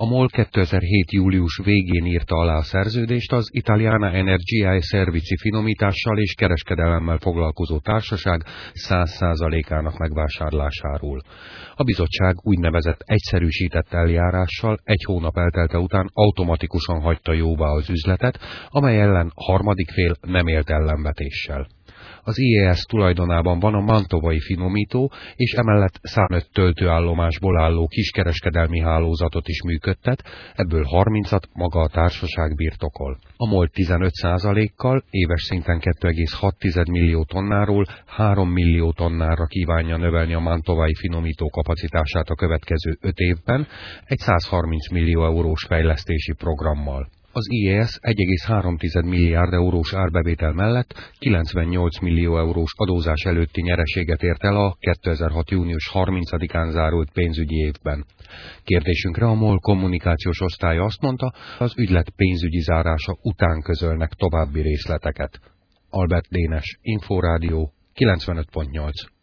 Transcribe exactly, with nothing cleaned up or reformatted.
A MOL kétezer-hét július végén írta alá a szerződést az Italiana Energiae Servizi finomítással és kereskedelemmel foglalkozó társaság száz százalékának megvásárlásáról. A bizottság úgynevezett egyszerűsített eljárással egy hónap eltelte után automatikusan hagyta jóvá az üzletet, amely ellen harmadik fél nem élt ellenvetéssel. Az i e es tulajdonában van a mantovai finomító, és emellett százöt töltőállomásból álló kiskereskedelmi hálózatot is működtet, ebből harmincat maga a társaság birtokol. A MOL tizenöt százalékkal éves szinten két egész hat millió tonnáról három millió tonnára kívánja növelni a mantovai finomító kapacitását a következő öt évben egy százharminc millió eurós fejlesztési programmal. Az i e es egy egész három milliárd eurós árbevétel mellett kilencvennyolc millió eurós adózás előtti nyereséget ért el a kétezer-hat június harmincadikán zárult pénzügyi évben. Kérdésünkre a MOL kommunikációs osztálya azt mondta, az ügylet pénzügyi zárása után közölnek további részleteket. Albert Dénes, Inforádió, kilencvenöt pont nyolc.